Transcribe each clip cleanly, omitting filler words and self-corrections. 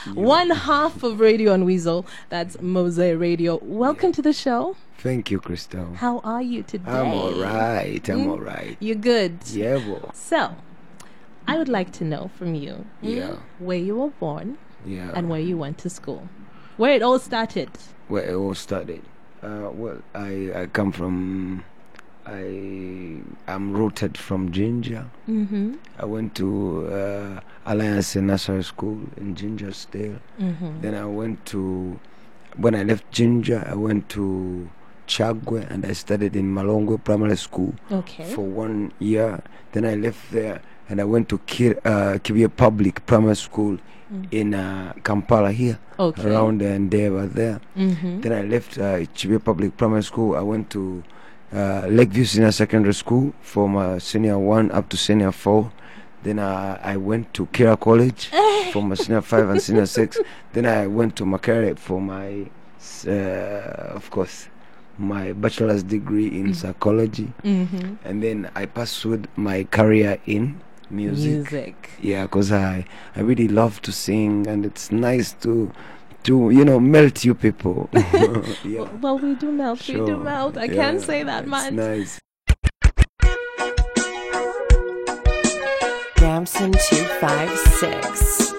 One half of Radio and Weasel. That's Mosaic Radio. Welcome to the show. Thank you, Crystal. How are you today? I'm all right. All right. You're good? Yeah, well. So, I would like to know from you where you were born and where you went to school. Where it all started. Where it all started. Well, I come from... I'm rooted from Ginger. Mm-hmm. I went to Alliance Nursery School in Ginger still. Mm-hmm. Then I went to... When I left Ginger, I went to Chagwe and I studied in Malongwe Primary School for 1 year. Then I left there and I went to Kibuye Public Primary School in Kampala here, around there and there. Mm-hmm. Then I left Kibuye Public Primary School. I went to Lakeview Senior Secondary School from senior 1 up to senior 4. Then I went to Kira College for my senior 5 and senior 6. Then I went to Makerere for my, of course, my bachelor's degree in psychology. Mm-hmm. And then I pursued my career in music. Yeah, because I really love to sing, and it's nice to melt you people. Yeah. Well, we do melt. Sure. We do melt. I can't say that much. Nice. Ramson 256.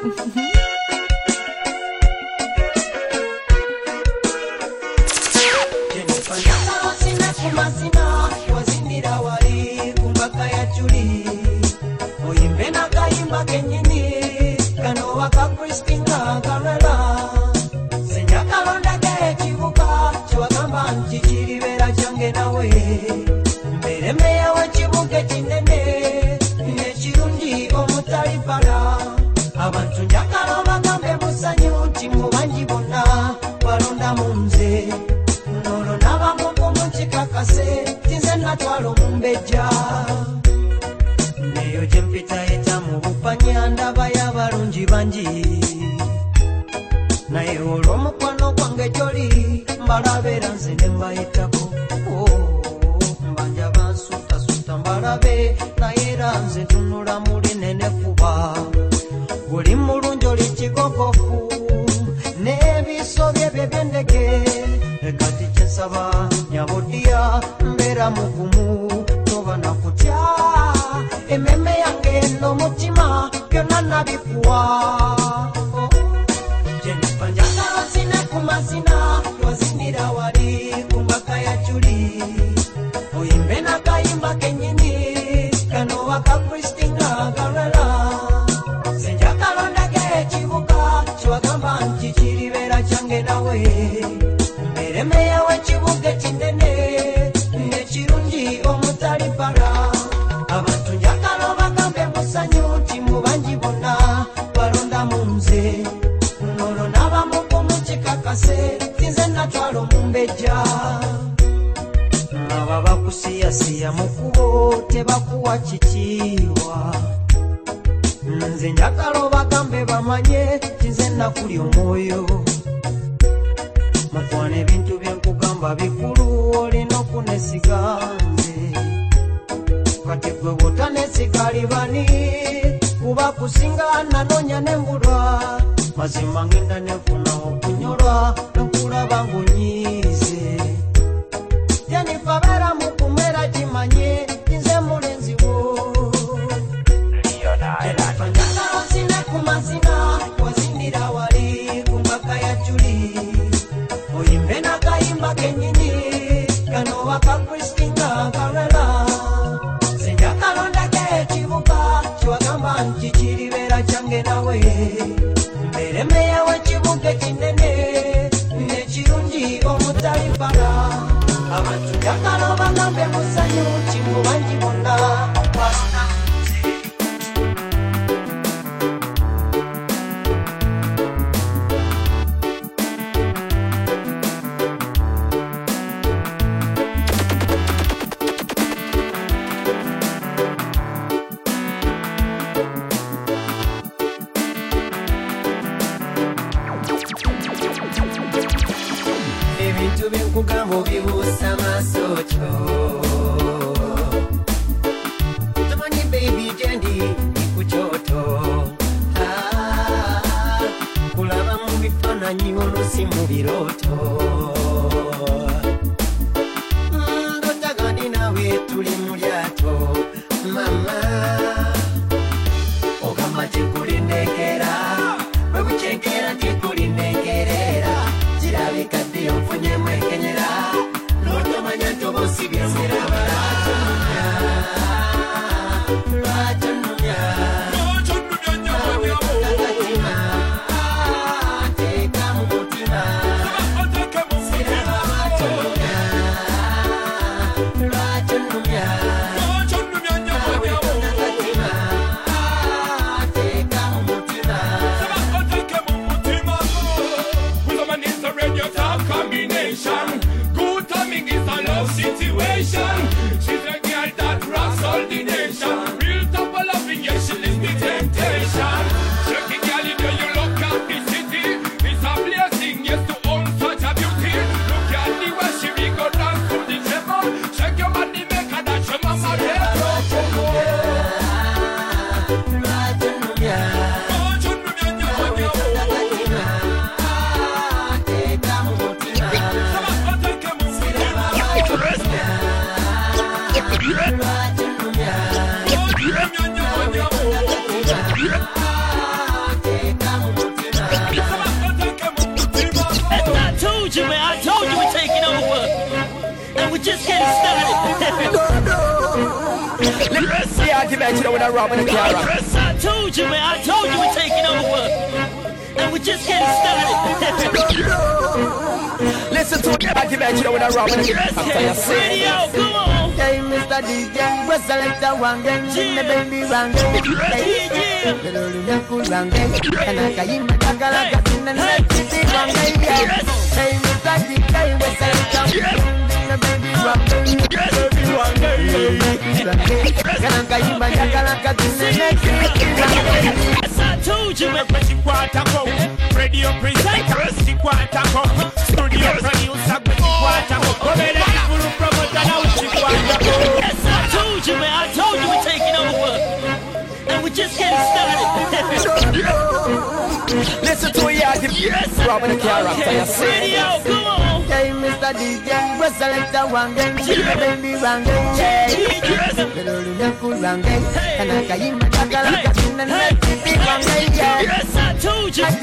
Abantu njagala bagambe musanyu nti mubangi bonna balonda munze nolo n'abamugu mukikakase tinze natwala omumbejja neyo gye mpitayita mu bupanya ndaba y'abalungi bangi naye olw'omukwano gwange gy'oli mbalabeera nze ne mbayitako mbanja bansutasuta mbalabe naye era nze tunula muli nene kuba buli mulungi oli kigogofu n'ebiso bye by'endege kati kyensaba nyabodiya mbeera mugumu toba nakutya emmeme yange n'omutima byonna nabikuwa Jennifer njagala zine ku mazina twazinira wali ku mbaka ya Juli oyimbe n'akayimba kennyini kano waka Christina Garela Chwagamba nti kiribera kyange nawe mbereme yawe kibuga kinene nekirungi omutali para abantu njagala bagambe musanyu nti mubangi bonna balonda munze nolo n'abamugu mukikakase tinze natwala omumbejja aba bakusiyasiya mukubo tebakuwa kikiwa nze njagala bagambe bamanye tinze nakuli omwoyo mukwana ebintu byenkugamba bikulu olina okunesiga nze kati gwe botanesiga libani kuba kusinga nanoonya nembulwa mazima ngenda nenfuna okunyolwa nkulaba ngunyiize Jennifer beera mukumera kimanye tinze mulenzi wo kumazina wazinira wali kumbaka ya Juli oyimbe n'akayimba kennyini kano waka Christina Garela senjakalondako ekibuga kiwagamba nti kiribeera kyange nawe mbereme yawe kibuga ekinene nekirungi omutali para abantu njagala bagambe musanyu nti mubangi bonna balonda Kugamba obibuusa maasocho tamanyi baby gyendi ikuchoto kula bifaananyi olusi mu birooto ndotagandi nawe tuli mu lyato mama ogamba tikulinekera bwe bucenkera tikulinekerera kirabika ddi onfunyemu ekenyera n'otomanya nti oba osibye miraba situation. She's a girl that rocks all the nation. Real top of loving, yes, she lives the temptation. Shaking girl, if you look at the city, it's a blessing, yes, to own such a beauty. Look at the way she go dance to the treble. Shake your body, make her dance, your mama tell. I told you we're taking over, and we're just getting started. Let's see how you mention when I rob in the car. I told you we're taking over, and we're just getting started. Listen to the argument when I rob in the car. Radio, come on. Hey, Mr. DJ, what's the letter one gang? Me baby one gang. Hey, Mr. DJ, what's the letter me baby one gang. Yes, I told you, man. Radio presenter, studio producer, yes, I told you, man. I told you we're taking over, and we're just getting started. Listen to you, yes, robbing the car. Radio, come on. Hey, Mr. DJ, what's the letter one gang? Me baby one gang. Yes, I told you.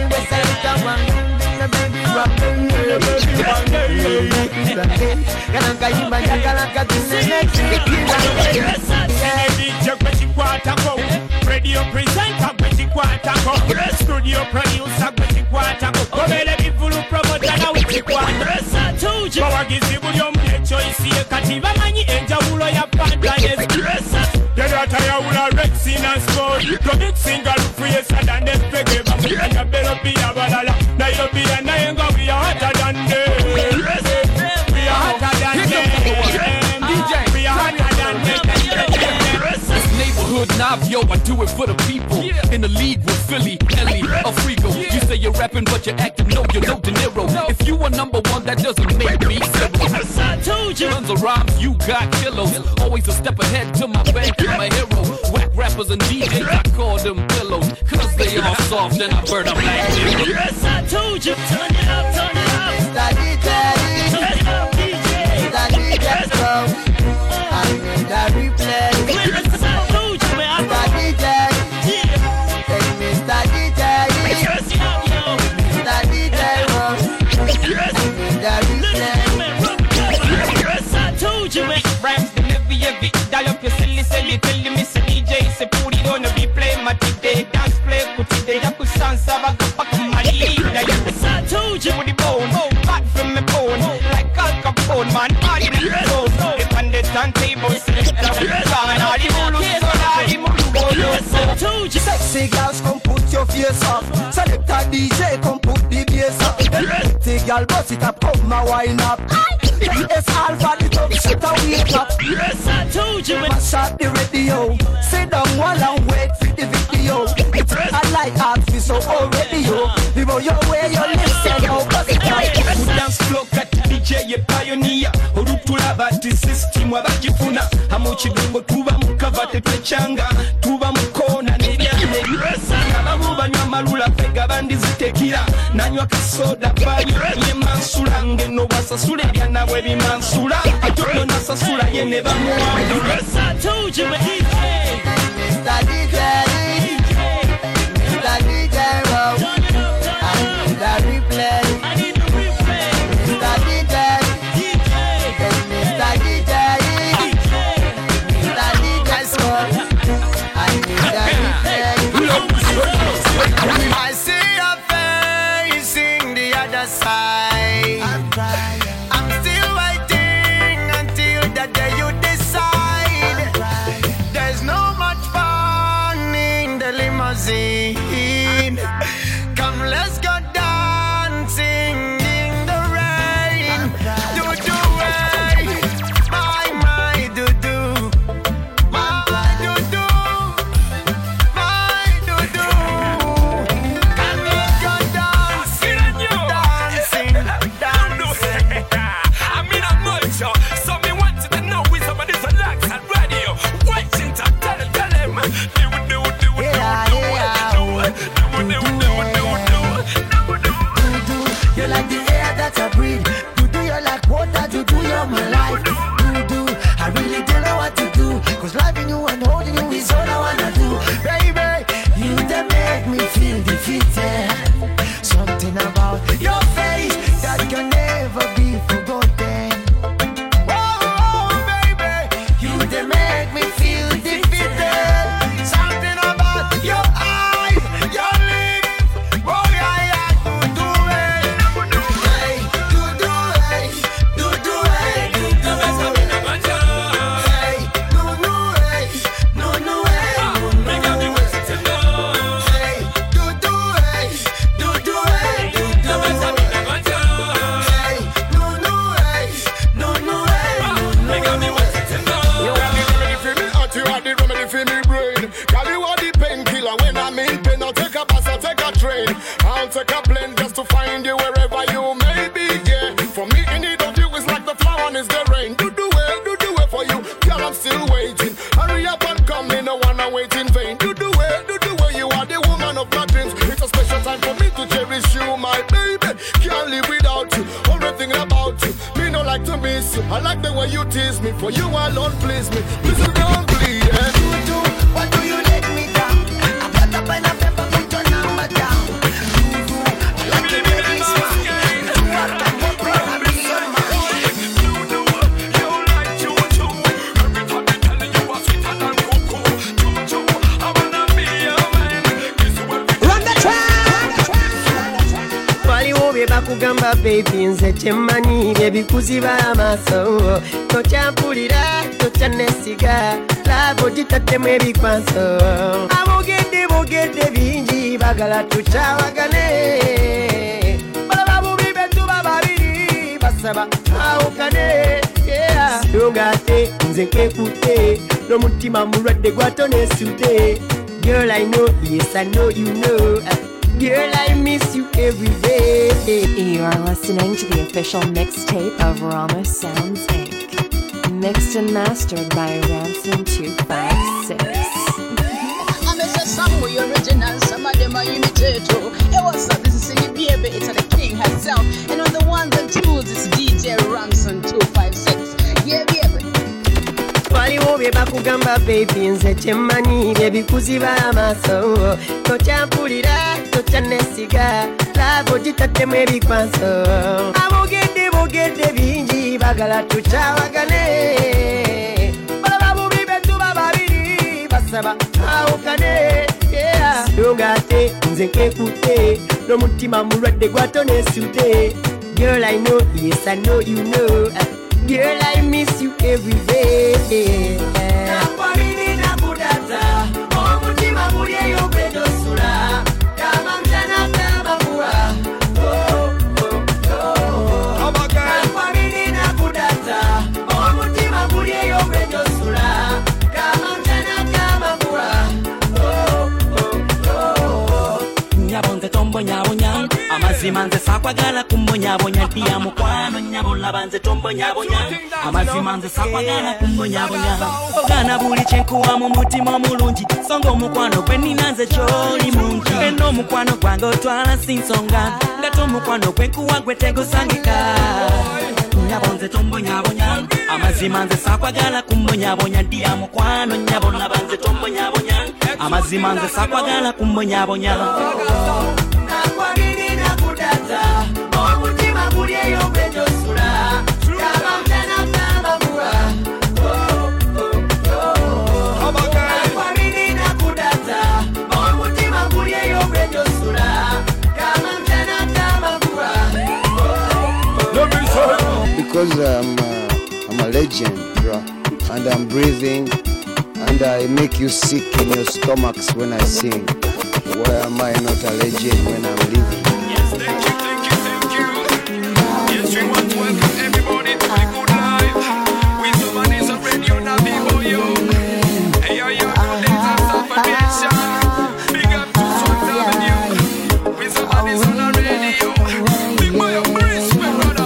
Radio presenter, studio producer, promoter, now yes, I told you. Navio, I do it for the people. In the league with Philly, Ellie, Afrigo. You say you're rapping, but you're acting. No, you're no De Niro. If you are number one, that doesn't make me zero. Yes, I told you. Tons of rhymes, you got kilos. Always a step ahead to my bank, I'm a hero. Whack rappers and DJs, I call them pillows. Cause they all soft and I burn them like zero. Yes, I told you. Turn it up, turn it up. Mr. DJ, turn it up, DJ. Mr. DJ, I'm in the replay. Yes, I told you, man. Mr. DJ, hey, Mr. DJ, yes, yo. Mr. DJ, I'm in the replay. Yes, I told you, man. Rhymes the heavy, dial up your silly, tell you Mr. DJ, say put it on the replay, my today, dance play, put it there, put sansa, back up, my lead. Yes, I told you. With the bone, back from the bone, like Al Capone, man, body in the zone. If on the turntable, select the song, and all the moves, yes, I told you. Sexy girls, come put your face up. Select a DJ, come put the bass up. Sexy girl, bust it up, come my wine up. It's all for the top, shut a wake up. Yes, I told you. Mash up the radio. Sit down while I wait for the video. I like art, so already yo. People your way, you listen, oh, cause it's like dance flow kat DJ ye pioneer. Orutula bati system wabakifuna. Hamuchi bingo tuba mukava tepechanga. Tuba mukona nebyane. Abamu banywa malula fega bandizi tekira nanywa kasoda bayo ye mansula ngeno basasula ebyana bwe bimansula atono nasasula ye ne bamuwandula. I told you, DJ. Mr. DJ, Mr. DJ, wow. I need a replay. Mr. DJ, Mr. DJ, Mr. DJ, so I need a replay. I see your facing the other side. I'm still waiting until the day you decide. There's no much fun in the limousine. Come, let's go dancing in the rain. Do way, my do do, my do do, my do do. Come, let's go dancing, dancing, dancing. I mean, I'm not sure. So me wanted to know with somebody's relax and radio. Watching to tell him. You like the air that I breathe. Do you like water? Do you're my life. Do I really don't know what to do. Cause loving you and holding you is all I wanna do. Baby, you that make me feel defeated. Something about your face that can never be forgotten. Oh, baby, you that make me feel defeated. Something about your eyes, your lips. Oh, yeah, do it. Hey, do it. Hey, do it. Hey, I'll take a plane just to find you wherever you may be, yeah. For me, in need of you is like the flower and is the rain. Do the way for you, girl, I'm still waiting. Hurry up and come, me no wanna wait in vain. Do the way, you are the woman of my dreams. It's a special time for me to cherish you, my baby. Can't live without you, everything about you. Me no like to miss you, I like the way you tease me. For you alone, please me, listen, don't bleed, yeah. What do you let me down? I got up and I pepper, put your number down. Bakugamba baby nze kyemmanyi byebikuziba amaaso tokyampulira tokyanesiga labo gitattemu ebikwaso abogedde bingi bagala tukyawagane balaba bubi betuba babiri basaba awukane donga ate nze nkekutte n'omutima mulwadde gwatonesudde. Girl, I know, yes I know you know. Girl, I miss you every day. You are listening to the official mixtape of Rama Sounds Inc. Mixed and mastered by Ransom 256. I'm a some way original, some of them are imitated. It was this is Cindy Baby, it's the king herself. And on the ones and twos, it's DJ Ransom 256. Yeah, baby. Waliwo bye bakugamba baby nze kyemmanyi byebikuziba amaaso tokyampulira tokyanesiga labo gitattemu ebikwaso abogedde bingi bagala tukyawagane balaba bubi betuba babiri basaba awukane donga ate nze nkekutte n'omutima mulwadde gwatonesudde. Girl, I know, yes I know you know. Girl, I miss you every day. Nakwamini nakudata, omutima muli eyo gwedosula. Kama mchana kama mvua. Nakwamini nakudata, omutima muli eyo gwedosula. Kama mchana kama mvua. Nyabonze tombo nyabunya, amazima nze sakwagala kumbonyabonya ntiya mukwano nyabo labanze tombonyabonya amazima nze sakwagala kumbonyabonya ogana buli kyenkuwa mu mutima mulungi songa omukwano gwe nina nze kyoli mungi eno omukwano gwange otwala sinsonga ngate omukwano gwe nkuwa gwe tegusangika nyabo nze tombonyabonya amazima nze sakwagala kumbonyabonya ntiya mukwano nyabo labanze tombonyabonya amazima nze sakwagala kumbonyabonya omutima guli eyo gwejosula kama mtana mnamabua akwamini na kudata omutima guli eyo gwejosula kama mtana mnamabua because I'm a legend, bro, and I'm breathing and I make you sick in your stomachs when I sing. Why am I not a legend when I'm living? Thank you. Yes, we want to welcome everybody to a good life. With the man is a radio Navi Boyo. Hey, yo, latest affirmation. Big up to South Avenue. With the man is on the radio. Big boy of Chris, my brother.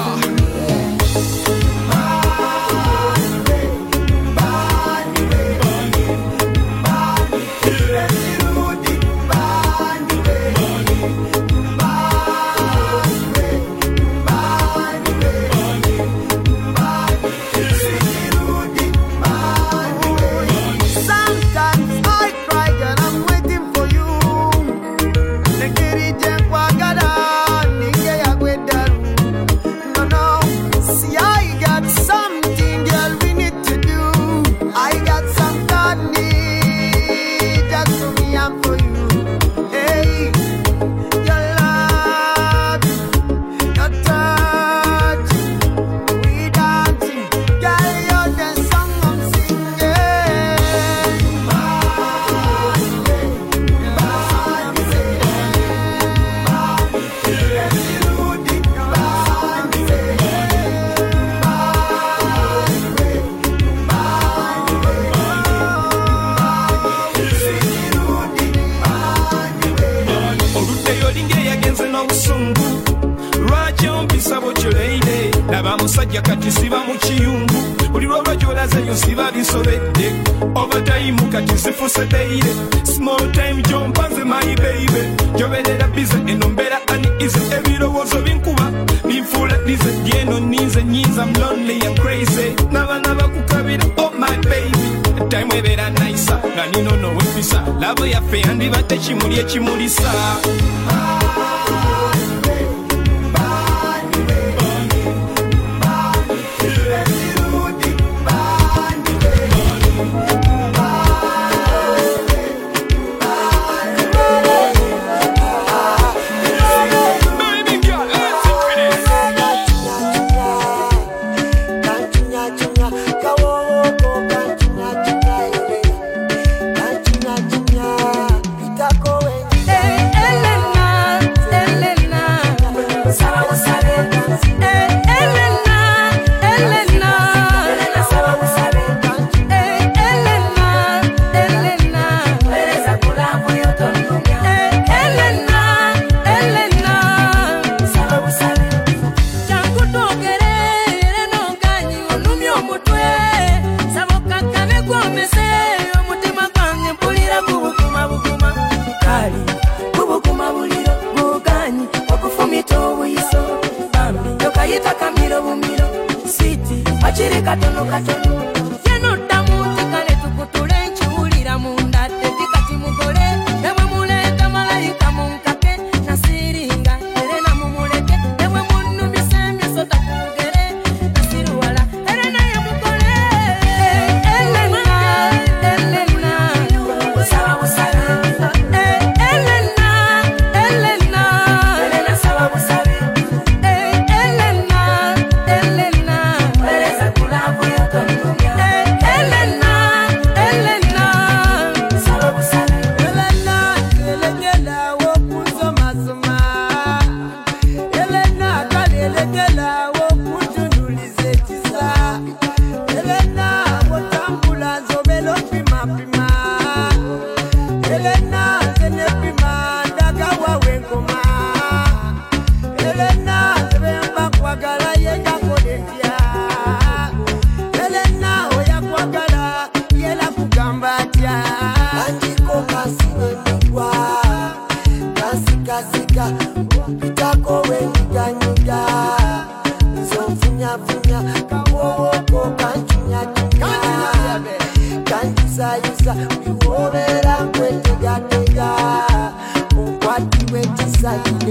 Musajja kati siba mu kiyungu buli lwolwa gy'olazeyo siba bisobedde overtime kati sifuse deire small time jompanze my baby joberera bize eno mbeera uneasy ebirowoozo binkuba binfuula dize gyeno ninze nyinza I'm lonely and crazy n'abaana bakukabira oh my baby time ebeera nice nga ninono wempisa love yaffe yandibadde kimuli ekimulisa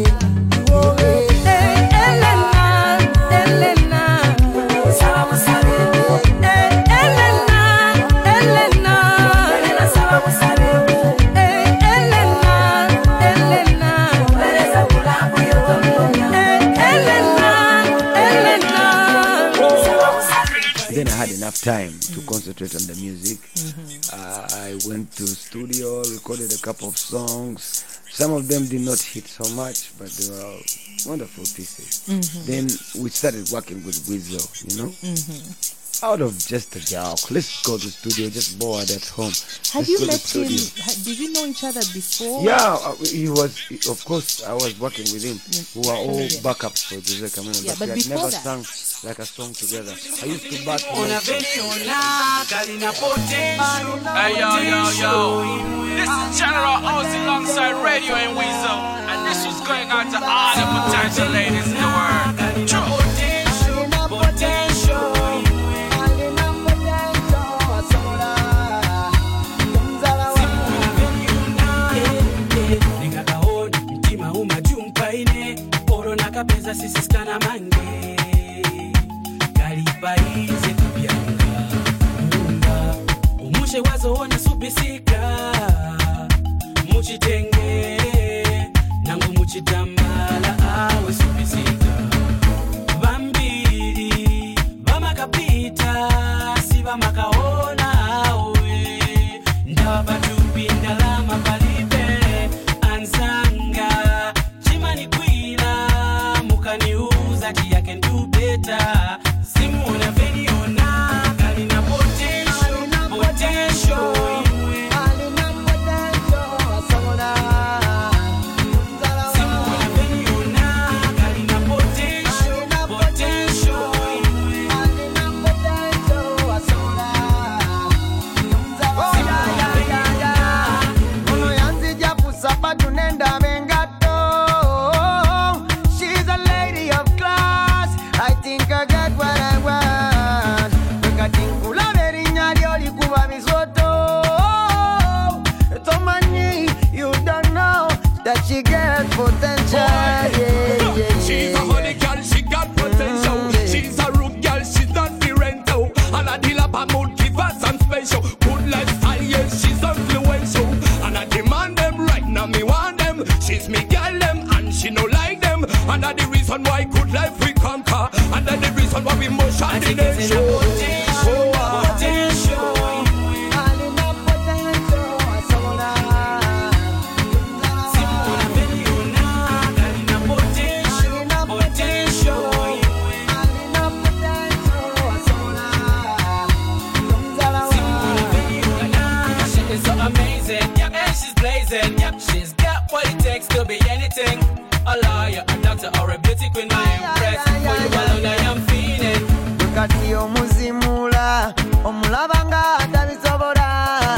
Then I had enough time to concentrate on the music. I went to studio, recorded a couple of songs. Some of them did not hit so much, but they were wonderful pieces. Then we started working with Weasel, you know? Out of just a joke, let's go to the studio, just bored at home. Have you met him? Did you know each other before? Yeah, he was, of course, I was working with him. We were all backups for Jose Camino, but we had never sung like a song together. I used to back him. Hey, yo. This is General Ozzy alongside Radio and Weasel, and this was going out to all the potential ladies in the world. True. Kapeza sisi skana mange Kalipaize kubyanga Munga Umushe wazo wana subisika Muchitenge Nangu muchitambala awe subisika Vambiri Vamakapita Siva makaona awe Ndaba tupinda lama palipe Ansanga Chimani kwila Mukaniuza tia can do better. Simona video na kalina potential. Alina potential. Simona video na kalina potential. Alina potential. Uno yanzi japu sapatu nenda mengato. I think I got what I want. Kula verinya lioli kuba misoto. Tomani, you don't know that she got potential. She's a honey girl, she got potential. She's a rude girl, she's not the rental. And I deal up a mood, give her some special. Good lifestyle, yes, she's influential. And I demand them right now, me want them. She's me girl them, and she no like them. And that's the reason why good life we conquer. And that's the reason why we must shine the nation. She's so amazing, yeah, and she's blazing, yeah. She's got what it takes to be anything. A lawyer, a doctor, or a beauty queen, I impress. For you alone, I am feeling. Kati omuzimula, omulabanga atabisobora.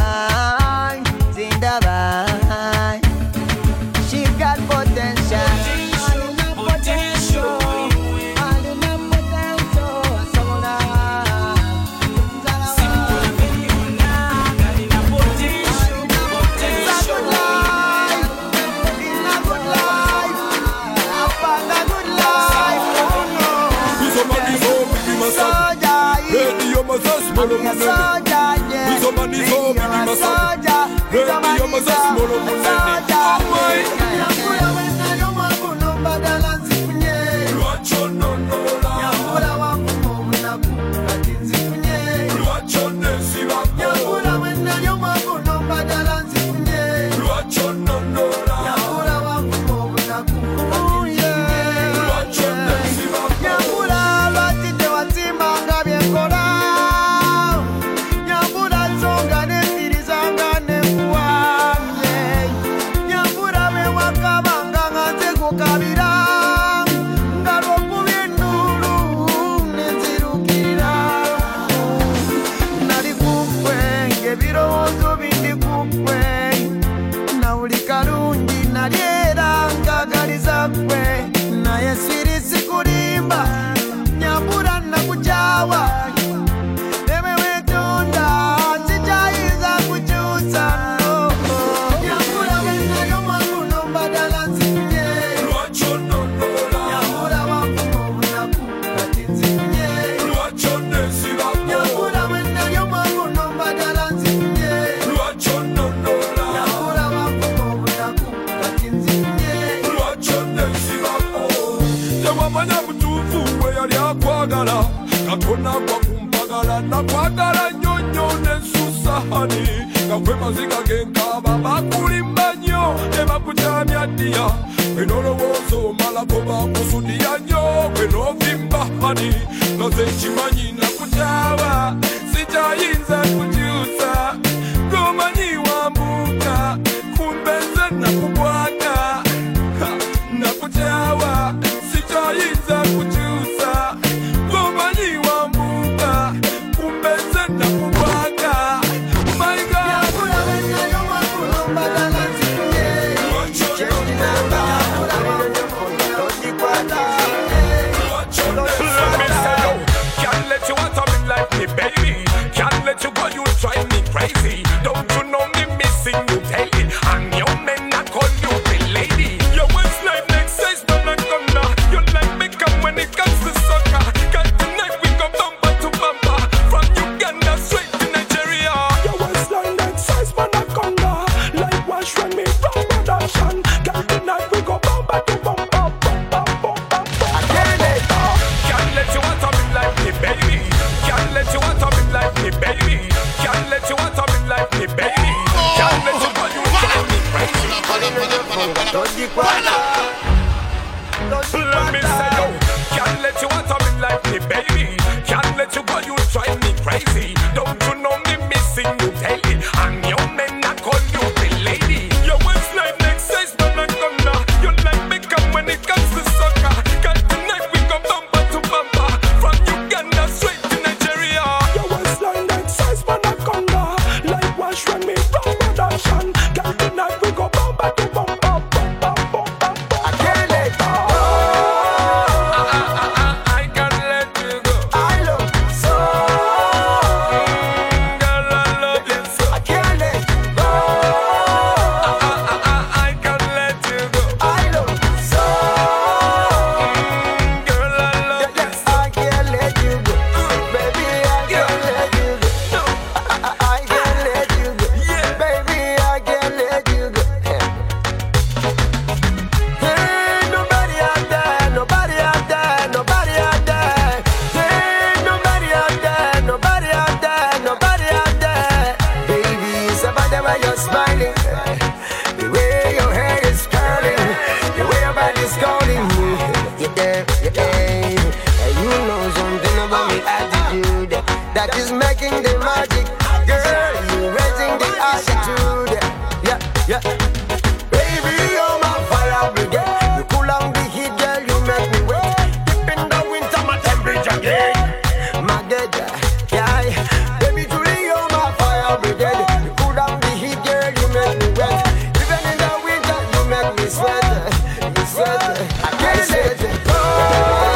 Zindaba. She got potential. amanya butuufu bwe yali akwagala kakona kwa kumpagala nakwagala nnyo nensusa hani gakwe maziga genkaba bakulimba nnyo ne bakutamya ddiya bwe nolowooza omalako bakusudiya nnyo bwe novimba hani naze nkimanyi nakutaawa sikyayinza kukyusa gomanyi wambuuka kumbenze nakubwaka nakutaawa sikyayinza kukyusa gomanyi wambuuka kumbenze nakubwaka my God can't let you want me like me baby can't let you go you drive me crazy don't you know me missing you daily and your men not call you the lady your waistline exercise no not gonna you like me come when it comes to soccer cause tonight we go bumper to bumper from Uganda straight to Nigeria your waistline exercise man not gonna like wash when me from production cause tonight we go bumper to bumper can't let you want me like me baby can't let you want me like me baby can't let you want me like me baby can't let you go you drive me crazy let me say yo can't let you want me like me baby can't let you go you drive me crazy don't you know me missing you daily and your men not call you the lady your waistline exercise no not gonna you like me come when it comes to soccer cause tonight we go bumper to bumper from Uganda straight to Nigeria your waistline exercise man not gonna like wash when me from production cause tonight we go bumper to bumper I can't let go I can't let you go I love you so girl I love you so I can't let go I can't let you go I love you so girl I love you so I can't let you go baby I can't let you go I can't let you go baby I can't let you go Hey, nobody out there, nobody out there, nobody out there. Hey, nobody out there, nobody out there, nobody out there. Baby, it's about the way you're smiling, the way your hair is curling, the way your body's calling me. You're there, and you know something about me attitude that is making the magic. Girl, you're raising the altitude. Yeah. Baby, you're my fire brigade. You cool on the heat, girl, you make me wet. Deep in the winter, my temperature gain. My girl, yeah. Baby, truly, you're my fire brigade. You cool down the heat, girl, you make me wet. Even in the winter, you make me sweat. You sweat. I can't let you go.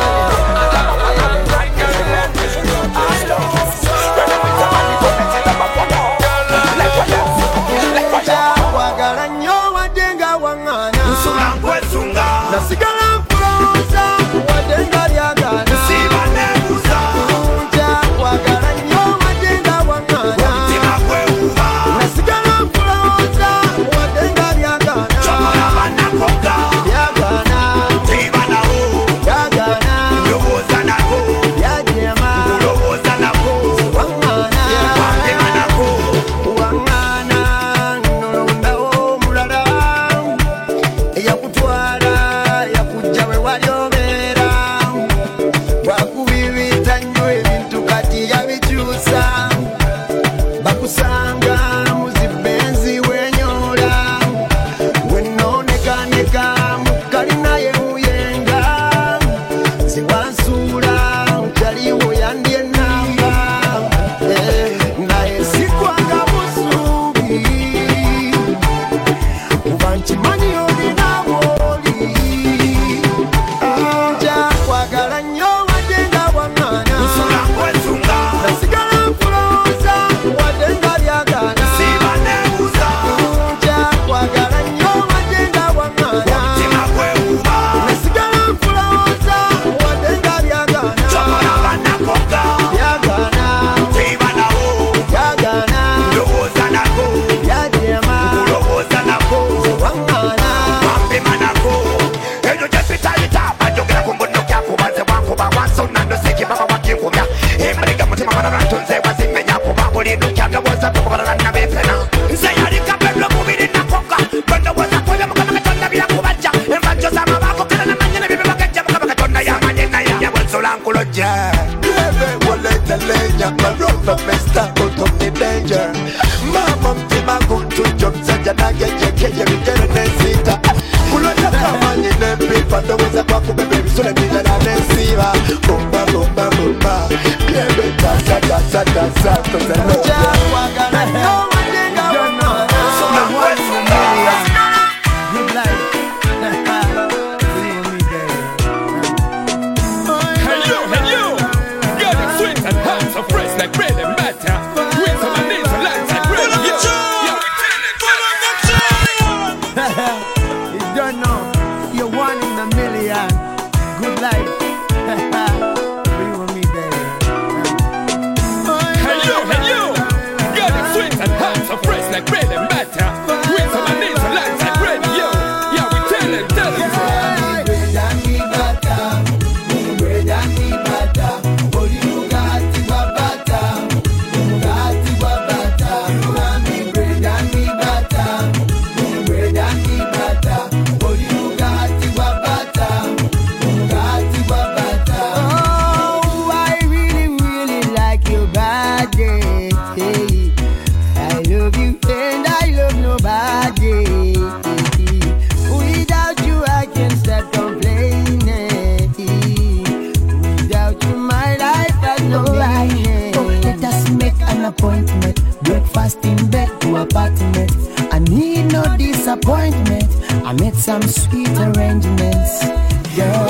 like bread and butter. Wings on my knees and legs like bread. You don't know, you're one in a million. Good life. Bring with me, baby. Hey yo, got it sweet and hot, so fresh like bread and butter. Wings on my knees and legs like bread. Yo, yeah, we tell it. Appointment, breakfast in bed to apartment. I need no disappointment. I made some sweet arrangements. Girl,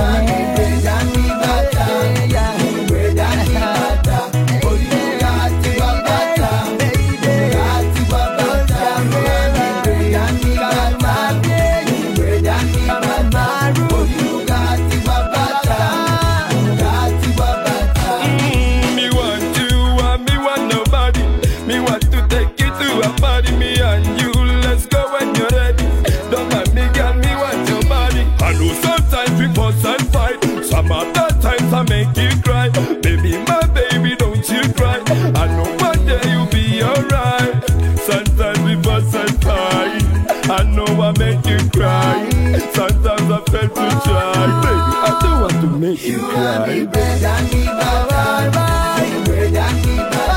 I make you cry, baby, my baby, don't you cry. I know one day you'll be alright. Sometimes we fuss and fight. I know I make you cry. Sometimes I fail to try, baby. I don't want to make you cry. You bread and me, bye bye. You bread and me, bye bye.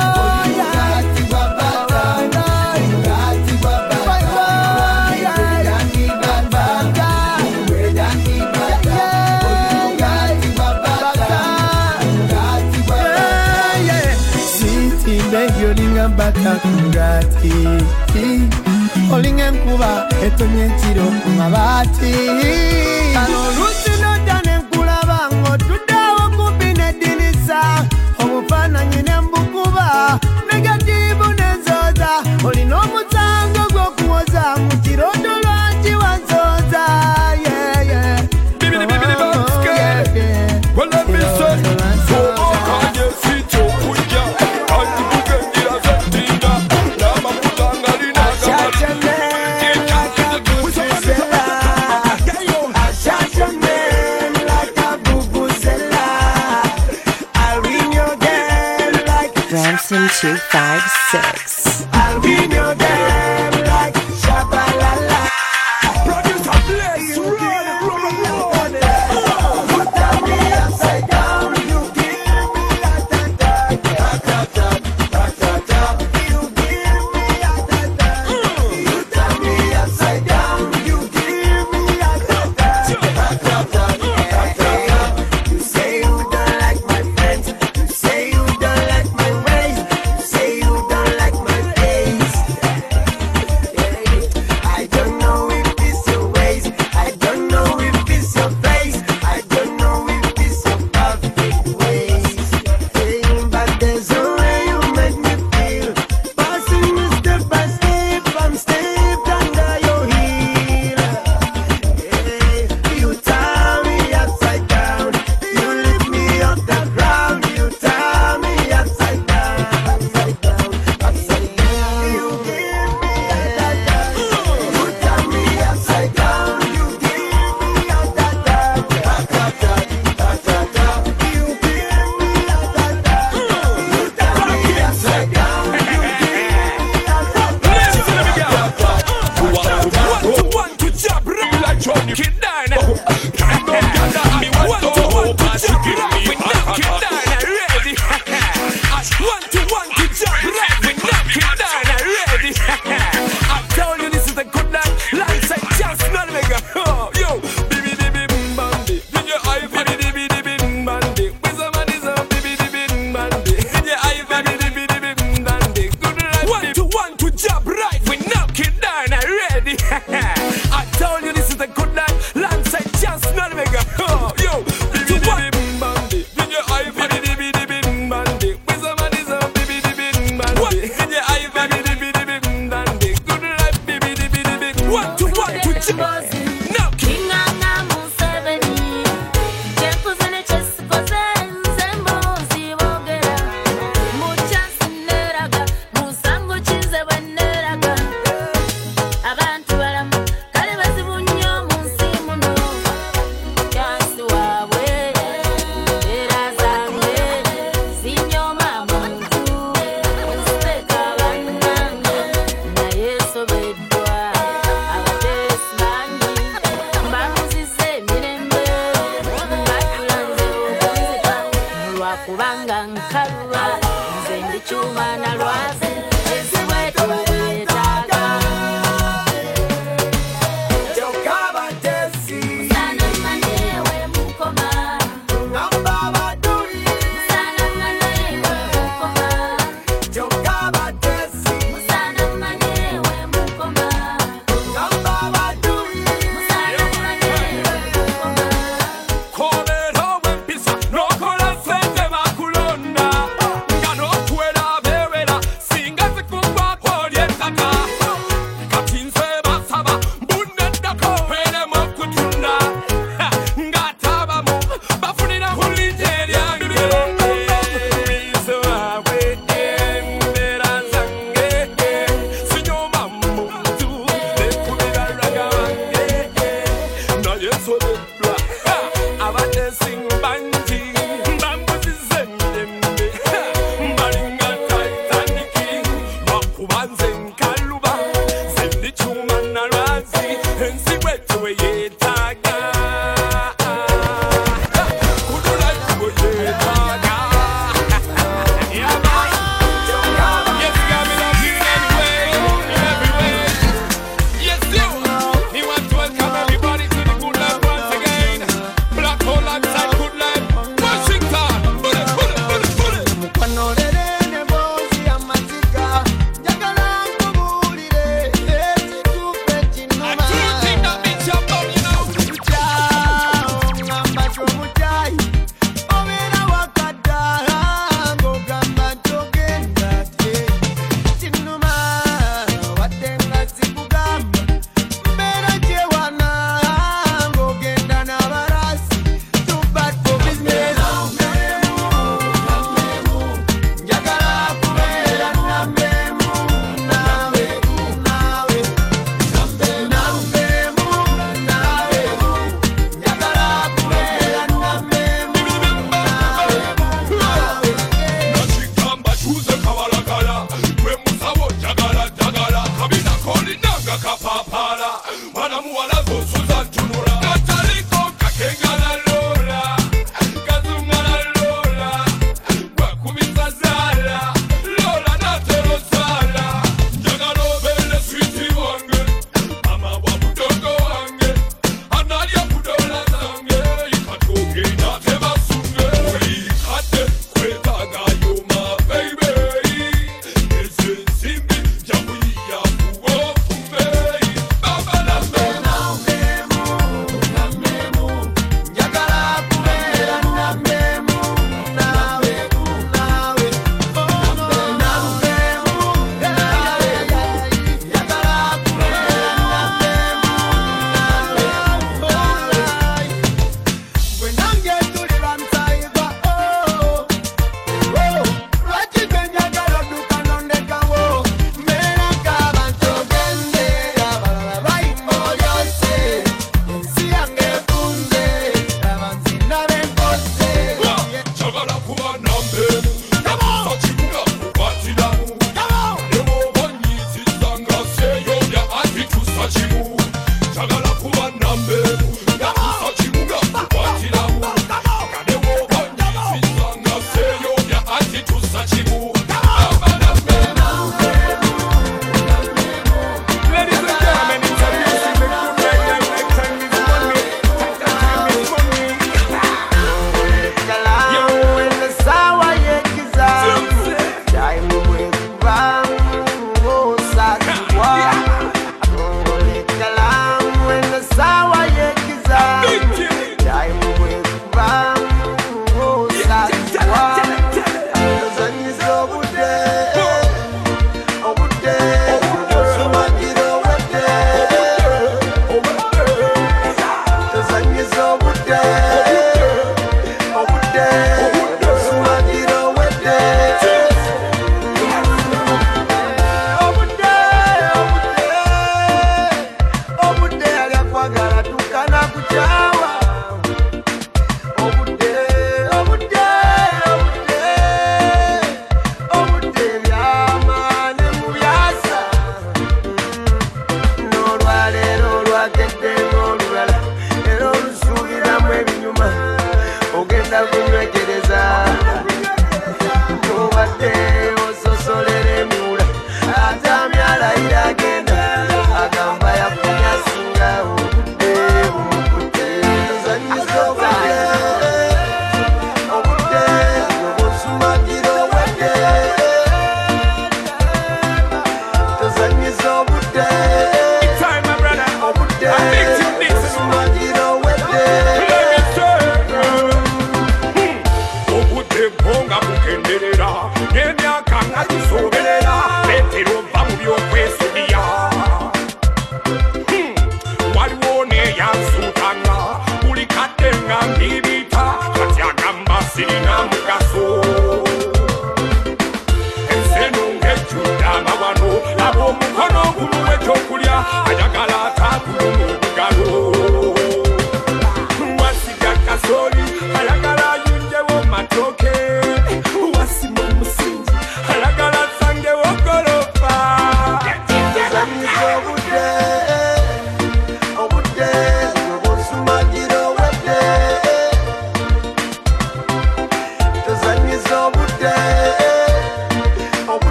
Olinga nkuba etonye entiro ku mabaati kano oluusi n'odda ne nkulaba ng'otuddeawo kumpi n'eddirisa obufaananyi ne mbukuba negatiivu n'enzooza olina omusango gw'okuwoza mu kirooto lwaki wansooza Ramson 256. I'll win your game like Shabalala. Producer Blaze, run. You turn me upside down, you give me a ta-ta. You give me a ta-ta. You turn me upside down, you give me a ta-ta. You say you don't like my friends, you say you don't like my ways, you say you don't like my kubanga nkalwa nze ndi kyuma na lwazi eziwetu weetaaga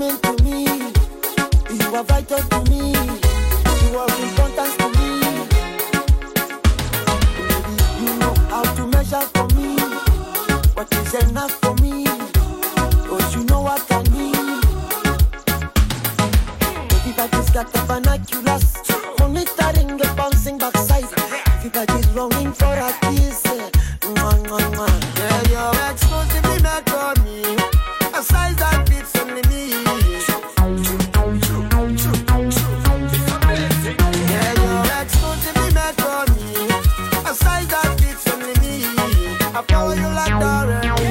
meant to me. You are vital to me. You are important to me. Baby, you know how to measure for me. What is enough for me? Cause you know what I need. Everybody's got the binoculars, monitoring the bouncing backside. Everybody's longing for a kiss. Yeah, you're exclusively meant for me. A size that fits only me. Yeah, you're exclusively meant for me. A size that fits only me. I follow you like the rain.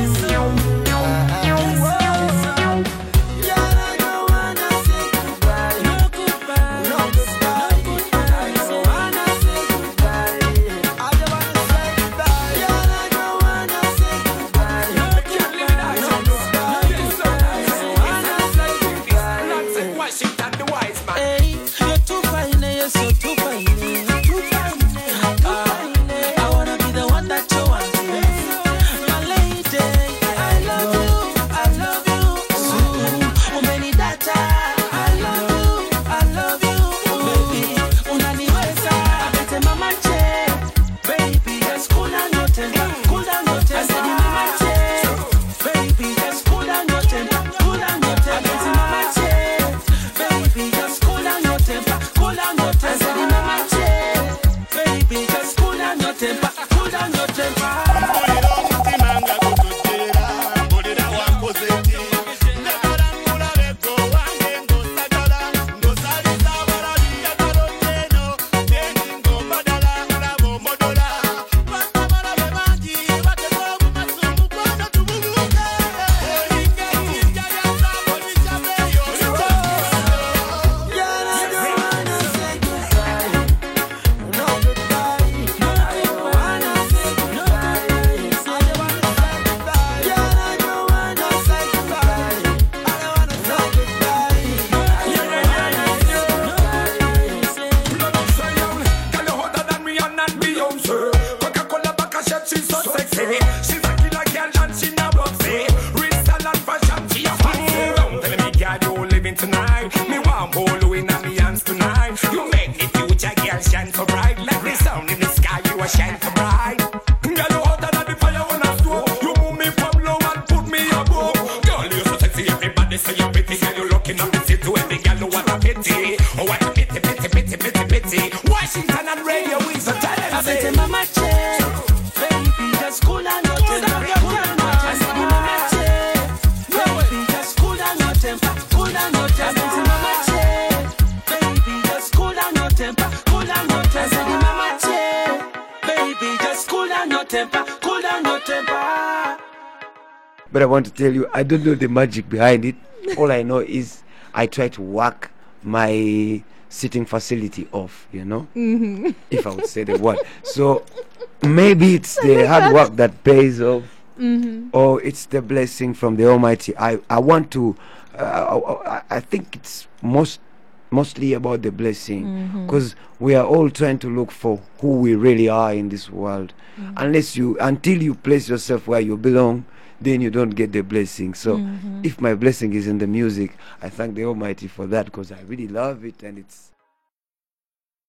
But I want to tell you, I don't know the magic behind it. All I know is I try to work my sitting facility off, you know, if I would say the word. So maybe it's the hard work that pays off, or it's the blessing from the Almighty. I want to, I think it's mostly about the blessing, because we are all trying to look for who we really are in this world. Until you place yourself where you belong, then you don't get the blessing. So if my blessing is in the music, I thank the Almighty for that, because I really love it, and it's